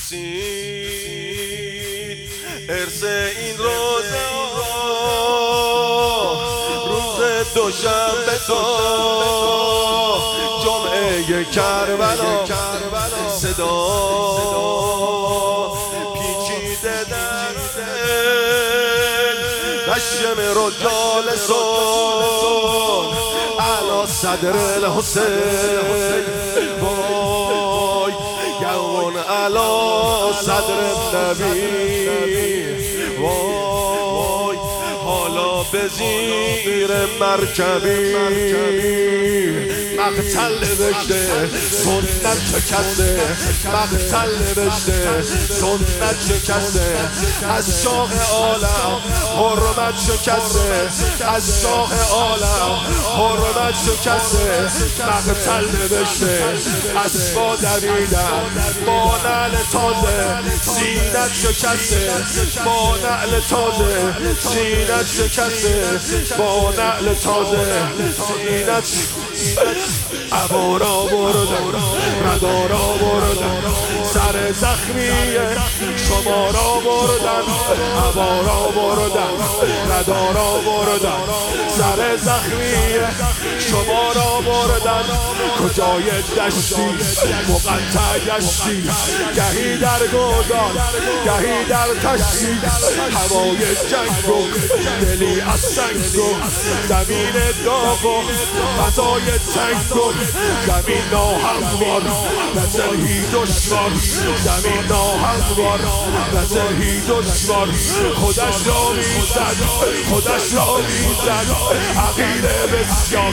رسید ارث این روزه روز دوشنبه تو جمعه کربلا صدا پیچیده در دل نشم رجال سن علا صدر الحسین وای یوم علا صدر النبی وای حالا به زیر مرکبی مقتل نوشته سنت شکسته مقتل نوشته سنت شکسته از شاه عالم حرمت شکسته از شاه عالم حرمت شکسته مقتل نوشته اسبا دویدن با نعل تازه زینت شکسته با نعل تازه زینت شکسته با نعل تازه زینت عبارا بردن ردارا بردن سر زخمی شما را بردن عبارا بردن ردارا بردن سر زخمی شما را بردن کجای دشتی مقطع گشتی گهی در گودان گهی در تشتی هوای جنگ و دلی از سنگ و زمین داغ و فضای تنگ و زمین ناهموار نزهی دشوار زمین ناهموار نزهی دشوار خودش را میزد خودش را میزد عقیده بسیار